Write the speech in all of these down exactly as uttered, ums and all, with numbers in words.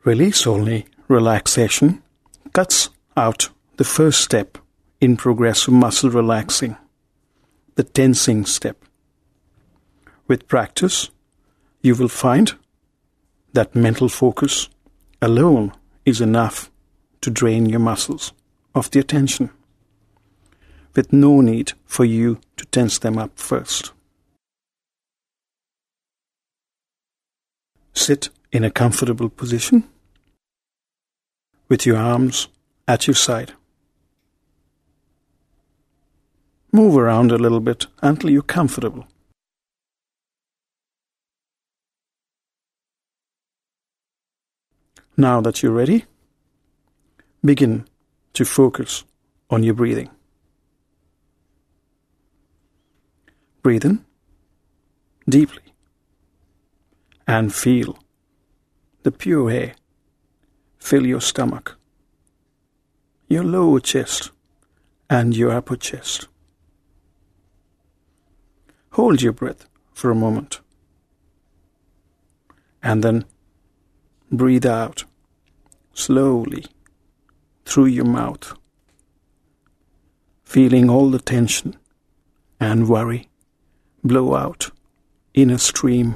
Release-only relaxation cuts out the first step in progressive muscle relaxing, the tensing step. With practice, you will find that mental focus alone is enough to drain your muscles of their tension, with no need for you to tense them up first. Sit in a comfortable position with your arms at your side. Move around a little bit until you're comfortable. Now that you're ready, begin to focus on your breathing. Breathe in deeply and feel the pure air fill your stomach, your lower chest, and your upper chest. Hold your breath for a moment and then breathe out slowly through your mouth, feeling all the tension and worry blow out in a stream.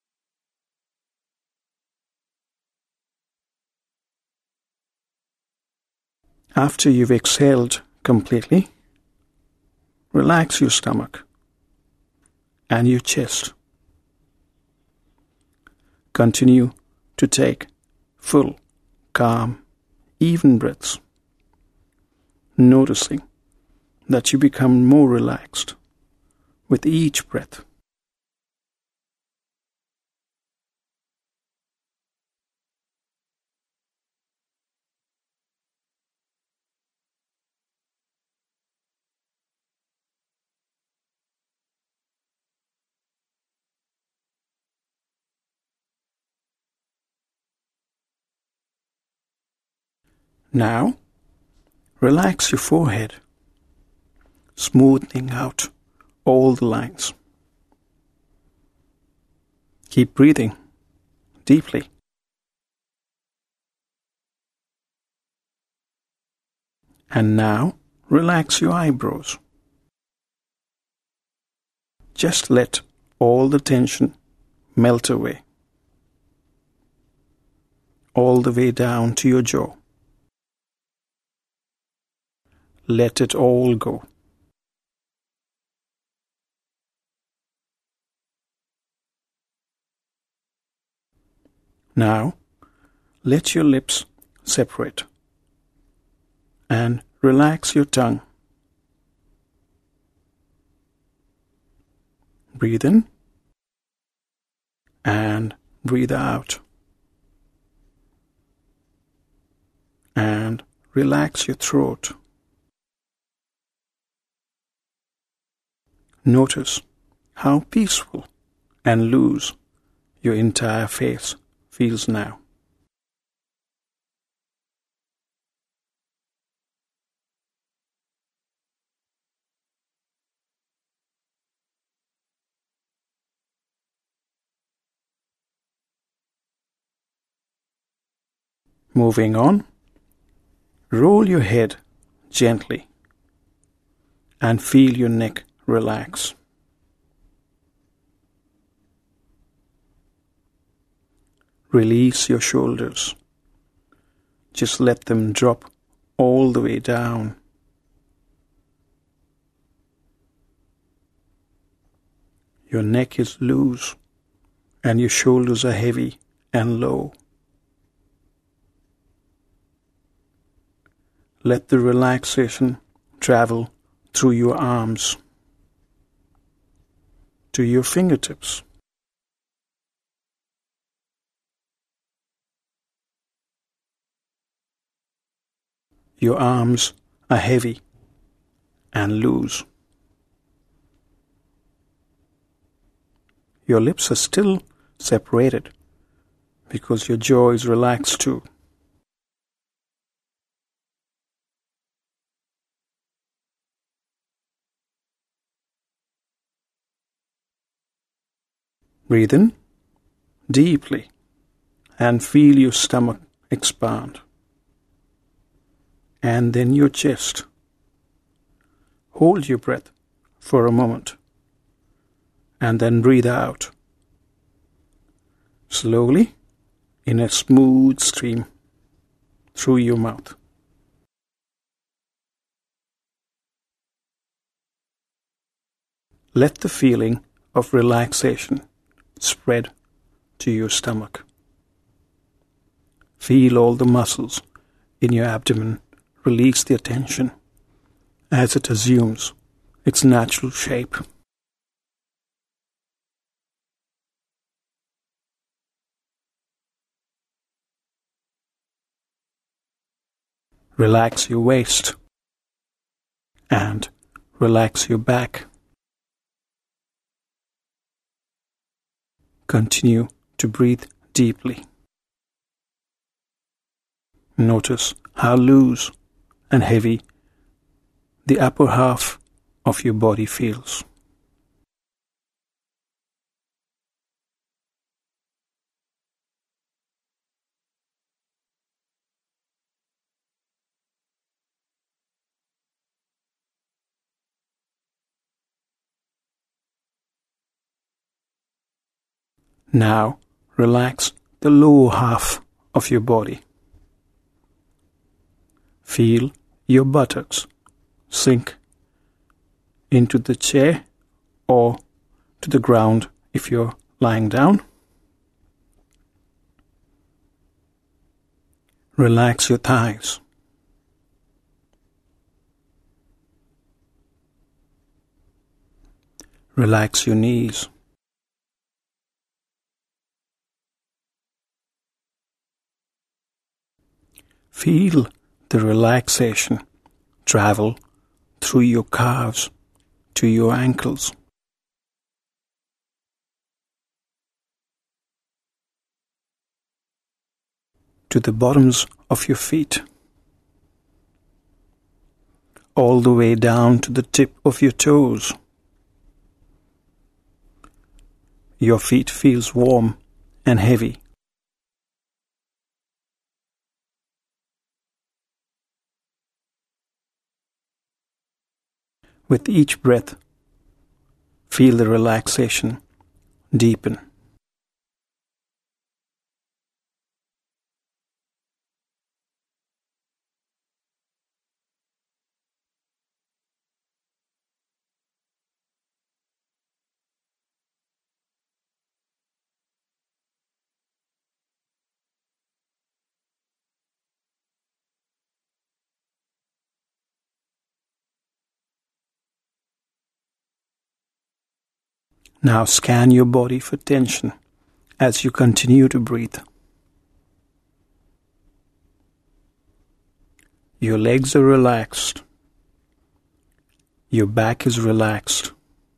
After you've exhaled completely, relax your stomach and your chest. Continue to take full, calm, even breaths, noticing that you become more relaxed with each breath. Now, relax your forehead, smoothing out all the lines. Keep breathing deeply. And now, relax your eyebrows. Just let all the tension melt away, all the way down to your jaw. Let it all go. Now, let your lips separate and relax your tongue. Breathe in and breathe out. And relax your throat. Notice how peaceful and loose your entire face feels now. Moving on, roll your head gently and feel your neck relax. Release your shoulders. Just let them drop all the way down. Your neck is loose and your shoulders are heavy and low. Let the relaxation travel through your arms to your fingertips. Your arms are heavy and loose. Your lips are still separated because your jaw is relaxed too. Breathe in deeply and feel your stomach expand. And then your chest. Hold your breath for a moment and then breathe out. Slowly, in a smooth stream through your mouth. Let the feeling of relaxation spread to your stomach. Feel all the muscles in your abdomen release their tension as it assumes its natural shape. Relax your waist and relax your back. Continue to breathe deeply. Notice how loose and heavy the upper half of your body feels. Now relax the lower half of your body. Feel your buttocks sink into the chair or to the ground if you're lying down. Relax your thighs. Relax your knees. Feel the relaxation travel through your calves to your ankles. To the bottoms of your feet. All the way down to the tip of your toes. Your feet feels warm and heavy. With each breath, feel the relaxation deepen. Now scan your body for tension as you continue to breathe. Your legs are relaxed. Your back is relaxed.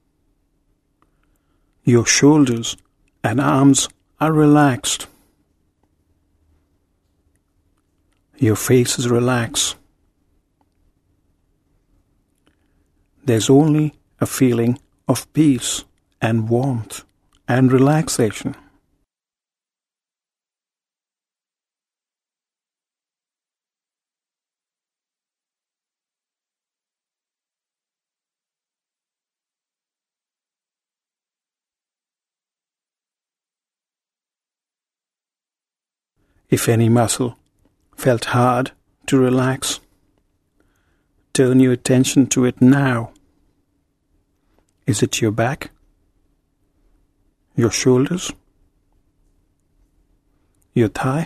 Your shoulders and arms are relaxed. Your face is relaxed. There's only a feeling of peace and warmth and relaxation. If any muscle felt hard to relax, turn your attention to it now. Is it your back? Your shoulders? Your thigh?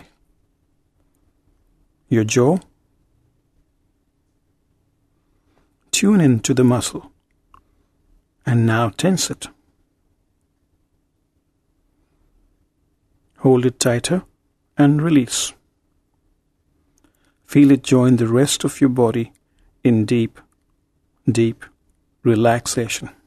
Your jaw? Tune in to the muscle and now tense it. Hold it tighter and release. Feel it join the rest of your body in deep, deep relaxation.